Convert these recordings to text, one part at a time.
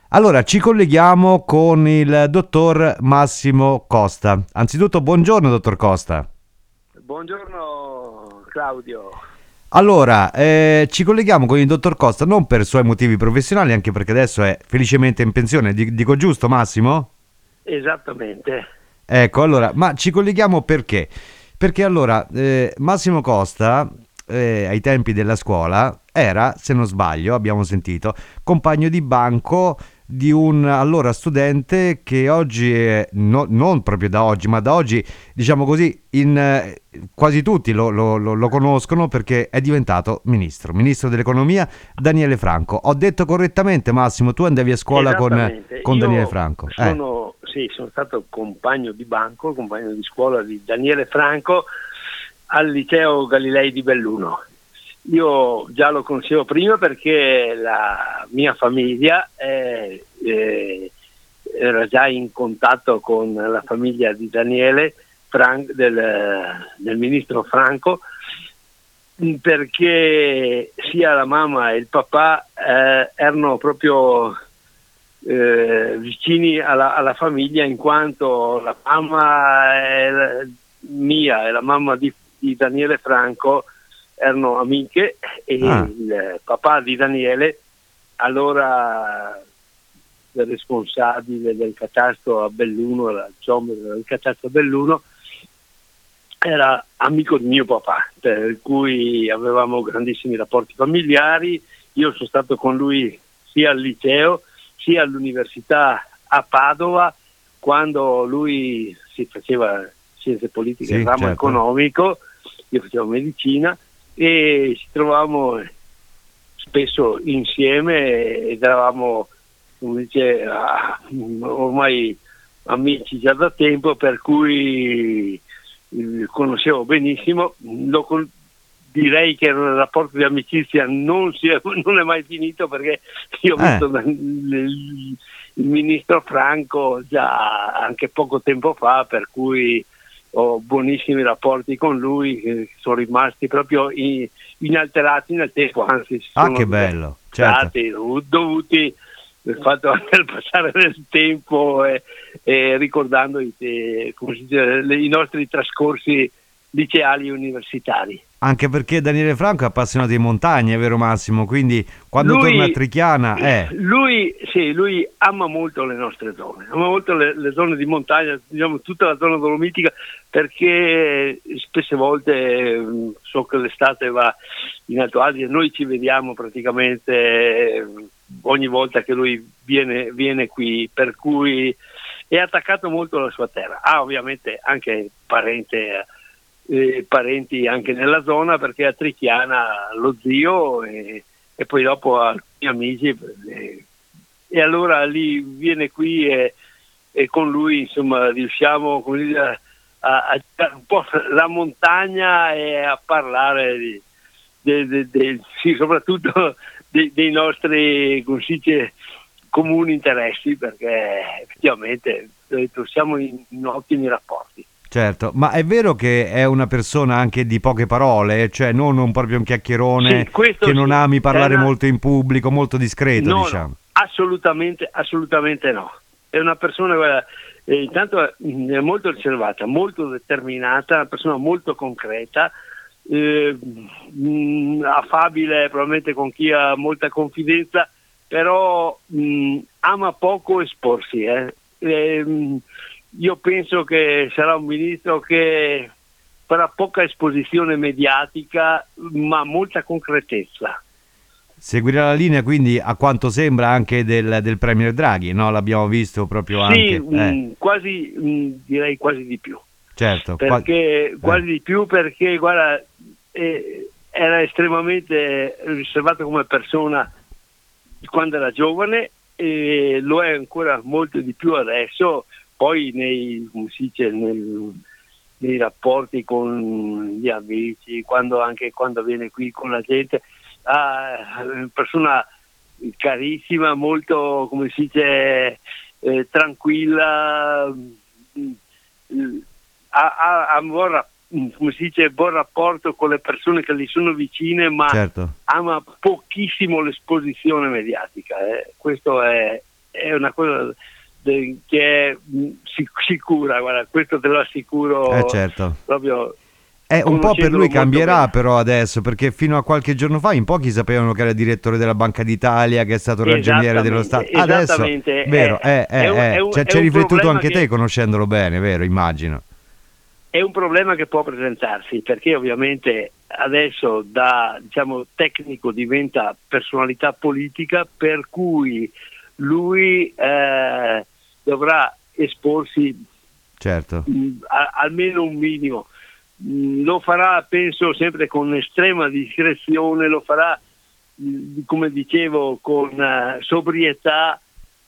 Allora, ci colleghiamo con il dottor Massimo Costa. Anzitutto, buongiorno, dottor Costa. Buongiorno Claudio. Allora, ci colleghiamo con il dottor Costa non per suoi motivi professionali, anche perché adesso è felicemente in pensione. Dico giusto, Massimo? Esattamente. Ecco, allora, ma ci colleghiamo perché? Perché allora, Massimo Costa, ai tempi della scuola, era, se non sbaglio, abbiamo sentito, compagno di banco di un allora studente che oggi è, non proprio da oggi, ma da oggi, diciamo così, quasi tutti lo conoscono perché è diventato ministro dell'economia, Daniele Franco. Ho detto correttamente, Massimo, tu andavi a scuola Esattamente. con Daniele Io Franco. sono stato compagno di banco, compagno di scuola di Daniele Franco al liceo Galilei di Belluno. Io già lo conoscevo prima perché la mia famiglia era già in contatto con la famiglia di Daniele del ministro Franco, perché sia la mamma e il papà erano proprio vicini alla famiglia, in quanto la mamma mia e la mamma di Daniele Franco erano amiche, e Ah, il papà di Daniele, allora responsabile del catasto a Belluno, era il ciomero del catasto a Belluno, era amico di mio papà, per cui avevamo grandissimi rapporti familiari. Io sono stato con lui sia al liceo sia all'università a Padova, quando lui si faceva scienze politiche, il sì, ramo certo. economico, io facevo medicina, e ci trovavamo spesso insieme ed eravamo, come dice, ormai amici già da tempo, per cui conoscevo benissimo. Direi che il rapporto di amicizia non è mai finito, perché io ho Eh, visto il ministro Franco già anche poco tempo fa, per cui ho buonissimi rapporti con lui, che sono rimasti proprio inalterati nel tempo, anzi si ah, sono che bello, certo. stati dovuti del fatto del passare del tempo, e ricordando come si dice, i nostri trascorsi liceali e universitari. Anche perché Daniele Franco è appassionato di montagne, è vero Massimo? Quindi quando torna a Lui, Trichiana, lui ama molto le nostre zone, ama molto le zone di montagna, diciamo tutta la zona dolomitica, perché spesse volte so che l'estate va in Alto Adige, noi ci vediamo praticamente ogni volta che lui viene qui, per cui è attaccato molto alla sua terra. Ha ovviamente anche parenti anche nella zona, perché a Trichiana lo zio, e poi dopo alcuni amici, e allora lì viene qui, e con lui insomma riusciamo, come dire, a girare un po' la montagna e a parlare sì, soprattutto dei nostri, come si dice, comuni interessi, perché effettivamente siamo in ottimi rapporti. certo. Ma è vero che è una persona anche di poche parole, cioè non proprio un Sì, chiacchierone che questo non sì, ami parlare molto in pubblico, molto discreto, no, no, diciamo. assolutamente no. È una persona, guarda, intanto è molto riservata, molto determinata, una persona molto concreta, affabile probabilmente con chi ha molta confidenza, però ama poco esporsi. Io penso che sarà un ministro che farà poca esposizione mediatica, ma molta concretezza. Seguirà la linea quindi a quanto sembra anche del Premier Draghi, no? L'abbiamo visto proprio Sì, anche, quasi, direi quasi di più, certo. perché quasi di più, perché guarda, era estremamente riservato come persona quando era giovane, e lo è ancora molto di più adesso. Poi come si dice, nei rapporti con gli amici, anche quando viene qui con la gente, è una persona carissima, molto, come si dice, tranquilla, ha un come si dice, buon rapporto con le persone che gli sono vicine, ma certo. ama pochissimo l'esposizione mediatica. Questo è è una cosa che è sicura, guarda, questo te lo assicuro, Certo. proprio Un po' per conoscendolo lui molto cambierà bene. però adesso, perché fino a qualche giorno fa in pochi sapevano che era direttore della Banca d'Italia, che è stato ragioniere dello Stato. Adesso, Esattamente, vero, cioè, è ci hai un riflettuto problema anche te che conoscendolo bene, vero? Immagino. è un problema che può presentarsi, perché ovviamente adesso da, diciamo, tecnico diventa personalità politica, per cui lui dovrà esporsi Certo, almeno un minimo. Lo farà, penso, sempre con estrema discrezione, lo farà, come dicevo, con sobrietà,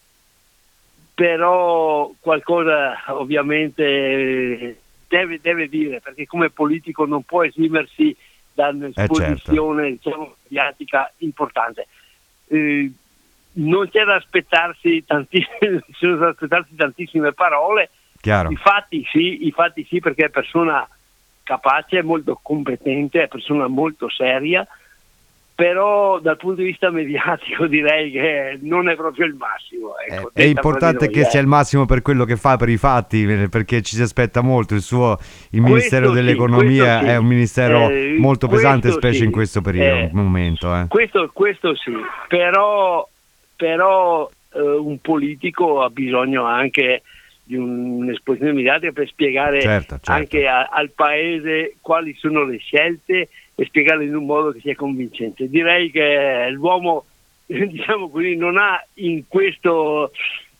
però qualcosa ovviamente deve dire, perché come politico non può esimersi da certo. un'esposizione, diciamo, mediatica importante. Non c'è da aspettarsi sono da aspettarsi tantissime parole. Chiaro. I fatti sì, perché è persona capace, molto competente, è persona molto seria, però dal punto di vista mediatico direi che non è proprio il massimo. Ecco, È detta fra di importante noi, che sia il massimo per quello che fa, per i fatti, perché ci si aspetta molto. Il Ministero Questo dell'Economia è un sì, ministero molto pesante, questo specie in sì, questo periodo, momento. questo sì, però un politico ha bisogno anche di un'esposizione mediatica per spiegare Certo, certo. anche al paese quali sono le scelte e spiegarle in un modo che sia convincente. Direi che l'uomo, diciamo così, non ha in questo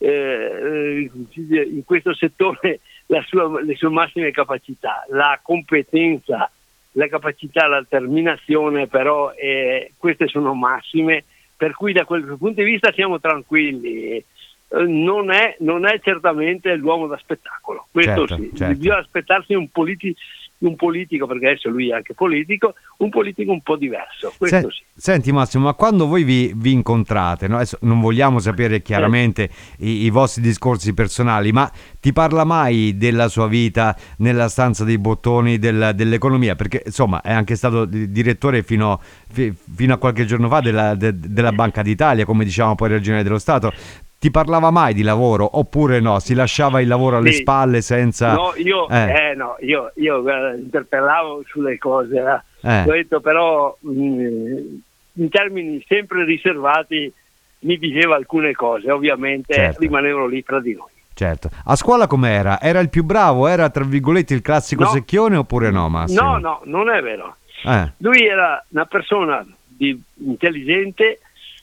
settore le sue massime capacità, la competenza, la capacità, la determinazione, però queste sono massime, per cui da quel punto di vista siamo tranquilli. Non è certamente l'uomo da spettacolo, questo Certo, sì, certo. bisogna aspettarsi un politico, perché adesso lui è anche politico, un politico un po' diverso, questo sì. Senti Massimo, ma quando voi vi incontrate, no? Adesso non vogliamo sapere chiaramente i vostri discorsi personali, ma ti parla mai della sua vita nella stanza dei bottoni dell'economia? Perché insomma è anche stato direttore fino a qualche giorno fa della Banca d'Italia, come diciamo poi ragioniere dello Stato. Ti parlava mai di lavoro oppure no? Si lasciava il lavoro alle Sì. spalle senza... No, io guarda, interpellavo sulle cose, ho Eh, detto, però in termini sempre riservati mi diceva alcune cose, ovviamente certo. rimanevano lì fra di noi. Certo. A scuola com'era? Era il più bravo? Era tra virgolette il classico No, secchione oppure no, Massimo? no, non è vero. Eh, Lui era una persona intelligente,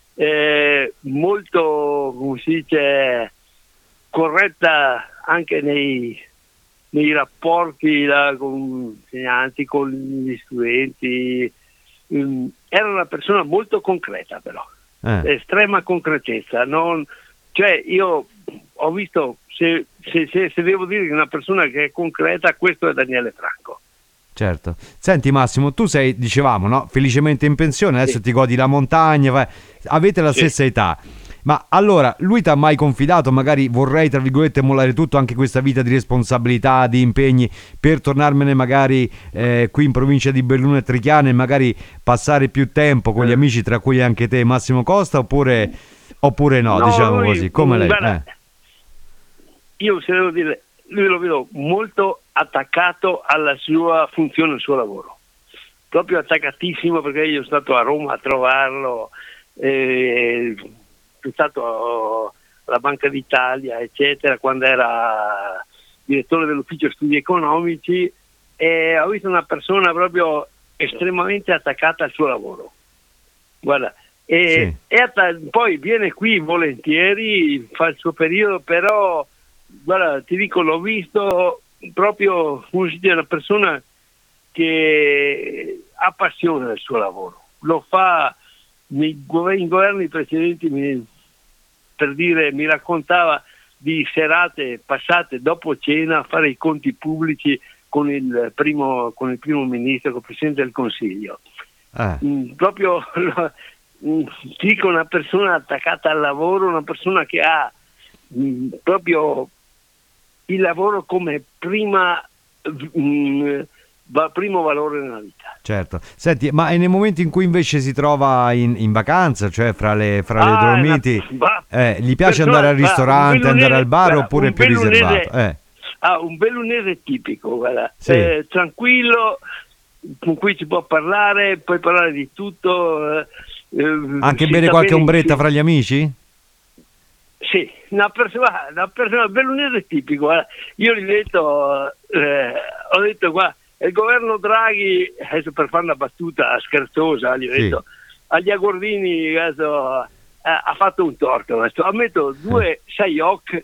molto, come si dice, corretta anche nei rapporti con gli insegnanti, con gli studenti. Era una persona molto concreta, però, estrema concretezza. Cioè io ho visto, se devo dire che una persona che è concreta, questo è Daniele Franco. certo. Senti Massimo, tu sei, dicevamo, no? Felicemente in pensione, adesso Sì. ti godi la montagna, avete la Sì. stessa età. Ma allora, lui ti ha mai confidato, magari vorrei, tra virgolette, mollare tutto, anche questa vita di responsabilità, di impegni, per tornarmene magari qui in provincia di Belluno e Trichiana e magari passare più tempo con gli amici, tra cui anche te, Massimo Costa, oppure no, diciamo lui, così, come lei? guarda, io se devo dire, lui lo vedo molto attaccato alla sua funzione, al suo lavoro, proprio attaccatissimo, perché io sono stato a Roma a trovarlo, sono stato alla Banca d'Italia, eccetera, quando era direttore dell'ufficio studi economici, e ho visto una persona proprio estremamente attaccata al suo lavoro. Guarda, poi viene qui volentieri, fa il suo periodo, però guarda, ti dico, l'ho visto proprio, come si dice, una persona che ha passione del suo lavoro, lo fa in governi precedenti, per dire, mi raccontava di serate passate dopo cena a fare i conti pubblici con il primo ministro, con il Presidente del Consiglio. Proprio dico, una persona attaccata al lavoro, una persona che ha proprio il lavoro come prima primo valore nella vita. Certo. Senti, ma e nel momento in cui invece si trova in vacanza, cioè fra le Dolomiti, gli piace andare al ristorante, andare al bar, oppure è più riservato? Un bellunese tipico, guarda. Sì. Tranquillo, con cui si può parlare, puoi parlare di tutto. Anche bere qualche ombretta fra gli amici? Sì, una persona bellunese tipico. Io gli ho detto qua, il governo Draghi, adesso per fare una battuta scherzosa, gli ho detto, agli agordini adesso, ha fatto un torto, adesso. Ammetto due Sayok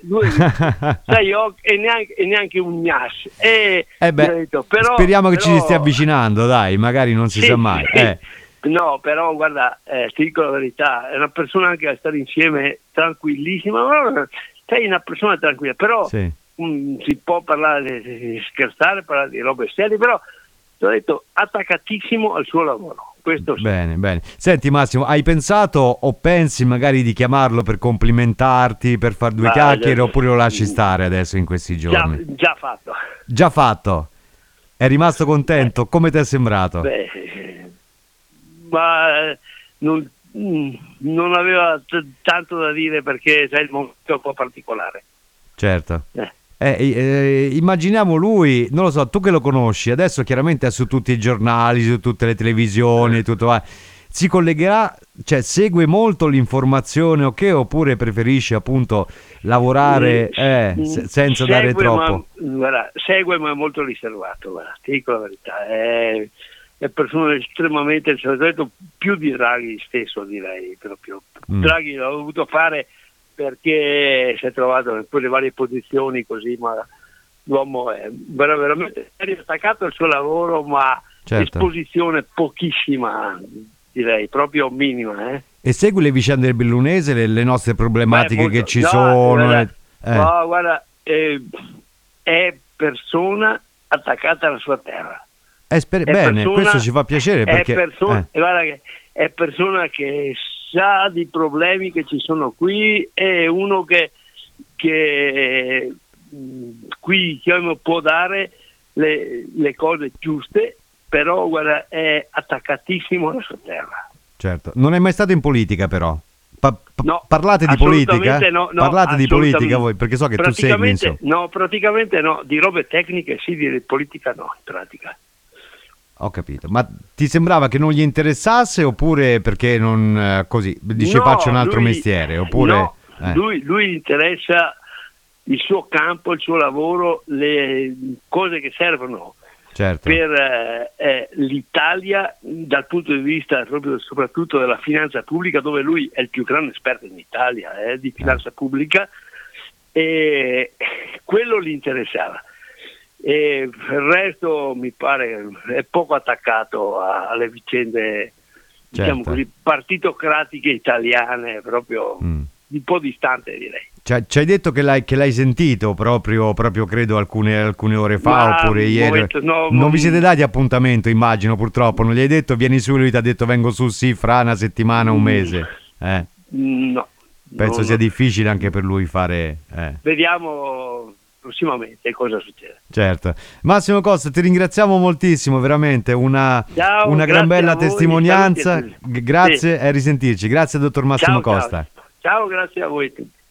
e neanche un gnash. Detto, però, speriamo che ci si stia avvicinando, dai, magari non si sa mai. No, però guarda, ti dico la verità, è una persona anche a stare insieme tranquillissima, ma sei una persona tranquilla, però si può parlare, scherzare, parlare di robe serie, però ti ho detto attaccatissimo al suo lavoro. Questo sì. Bene. Senti Massimo, hai pensato o pensi magari di chiamarlo per complimentarti, per far due chiacchiere, oppure lo lasci stare adesso in questi giorni? Già fatto. Già fatto? È rimasto contento? Come ti è sembrato? Ma non aveva tanto da dire, perché sai, il momento è un po' particolare. Certo. Immaginiamo lui, non lo so, tu che lo conosci, adesso chiaramente è su tutti i giornali, su tutte le televisioni, tutto, si collegherà, cioè segue molto l'informazione, oppure preferisce appunto lavorare senza dare troppo? Segue, ma è molto riservato, ti dico la verità, è persona estremamente, più di Draghi stesso, direi proprio. Draghi l'ha dovuto fare perché si è trovato in quelle varie posizioni così, ma l'uomo è veramente attaccato al suo lavoro, ma esposizione pochissima, direi, proprio minima. E segui le vicende del Bellunese, le nostre problematiche che ci sono? No, guarda, è persona attaccata alla sua terra. Bene, questo ci fa piacere, perché guarda che è persona che sa di problemi che ci sono qui, è uno che qui può dare le cose giuste, però guarda, è attaccatissimo alla sua terra. Certo, non è mai stato in politica però? No, parlate di politica? Parlate di politica voi, perché so che tu segui, insomma. No, praticamente no, di robe tecniche sì, di politica no, in pratica. Ho capito, ma ti sembrava che non gli interessasse, oppure perché non così dice faccio un altro mestiere, oppure no, lui interessa il suo campo, il suo lavoro, le cose che servono per l'Italia dal punto di vista proprio soprattutto della finanza pubblica, dove lui è il più grande esperto in Italia di finanza pubblica, e quello gli interessava. E il resto mi pare è poco attaccato alle vicende, diciamo così, partitocratiche italiane, proprio un po' distante, direi. Ci hai detto che l'hai sentito proprio credo alcune ore fa, oppure ieri? Non vi siete dati appuntamento, immagino, purtroppo. Non gli hai detto vieni su, lui ti ha detto vengo su fra una settimana, un mese? No. Penso sia difficile anche per lui fare... Vediamo prossimamente cosa succede. Certo. Massimo Costa, ti ringraziamo moltissimo, veramente una gran bella testimonianza. Grazie e a risentirci. Grazie dottor Massimo Costa. Ciao, grazie a voi tutti.